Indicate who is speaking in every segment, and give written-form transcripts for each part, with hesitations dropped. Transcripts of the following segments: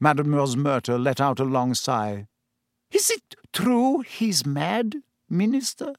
Speaker 1: Madame Rosmerta let out a long sigh. "Is it true he's mad, Minister?"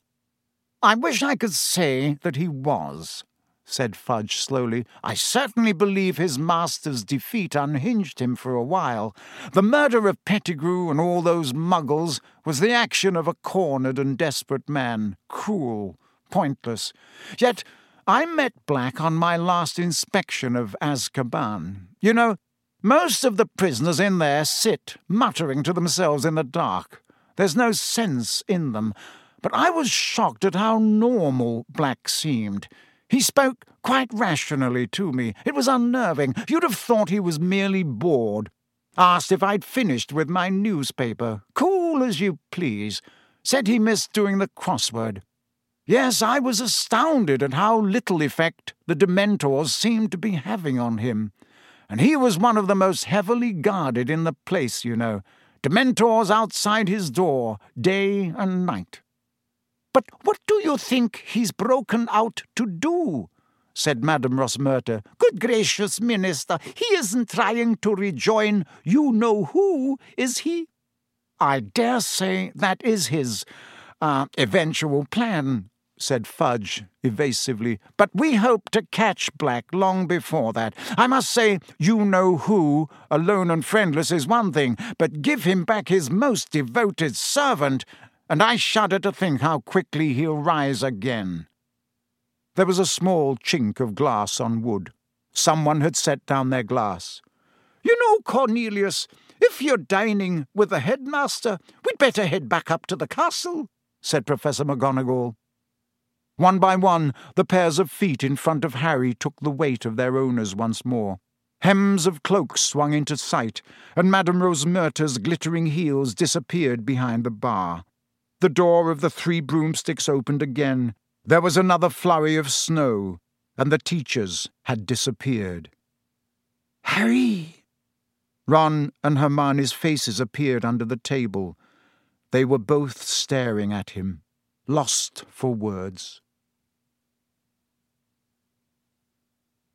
Speaker 1: "I wish I could say that he was," said Fudge slowly. "I certainly believe his master's defeat unhinged him for a while. The murder of Pettigrew and all those muggles was the action of a cornered and desperate man, cruel, pointless. Yet I met Black on my last inspection of Azkaban. You know, most of the prisoners in there sit muttering to themselves in the dark. There's no sense in them. But I was shocked at how normal Black seemed. He spoke quite rationally to me. It was unnerving. You'd have thought he was merely bored. Asked if I'd finished with my newspaper. Cool as you please. Said he missed doing the crossword. Yes, I was astounded at how little effect the Dementors seemed to be having on him. And he was one of the most heavily guarded in the place, you know. Dementors outside his door, day and night." "But what do you think he's broken out to do?" said Madame Rosmerta. "Good gracious, Minister, he isn't trying to rejoin you-know-who, is he?" "I dare say that is his, eventual plan," said Fudge evasively. "But we hope to catch Black long before that. I must say, you-know-who, alone and friendless, is one thing, but give him back his most devoted servant, and I shudder to think how quickly he'll rise again." There was a small chink of glass on wood. Someone had set down their glass. "You know, Cornelius, if you're dining with the headmaster, we'd better head back up to the castle," said Professor McGonagall. One by one, the pairs of feet in front of Harry took the weight of their owners once more. Hems of cloaks swung into sight, and Madame Rosmerta's glittering heels disappeared behind the bar. The door of the Three Broomsticks opened again. There was another flurry of snow, and the teachers had disappeared. "Harry!" Ron and Hermione's faces appeared under the table. They were both staring at him, lost for words.